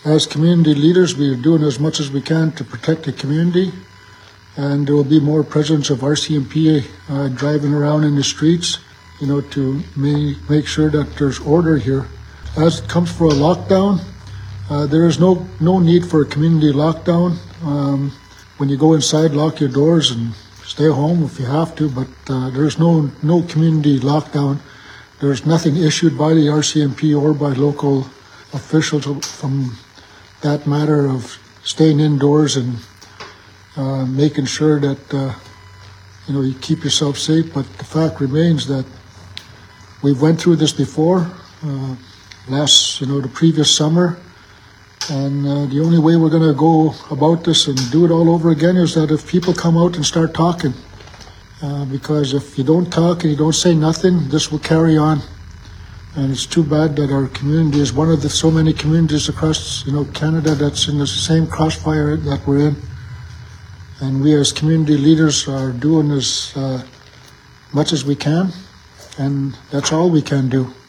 As community leaders, we are doing as much as we can to protect the community, and there will be more presence of RCMP driving around in the streets, to make sure that there's order here. As it comes for a lockdown, there is no need for a community lockdown. When you go inside, lock your doors and stay home if you have to, but there's no community lockdown. There's nothing issued by the RCMP or by local officials from that matter of staying indoors and making sure that you keep yourself safe. But the fact remains that we've went through this before, the previous summer, and the only way we're going to go about this and do it all over again is that if people come out and start talking. Because if you don't talk and you don't say nothing, this will carry on. And it's too bad that our community is one of the so many communities across Canada that's in the same crossfire that we're in. And we as community leaders are doing as much as we can, and that's all we can do.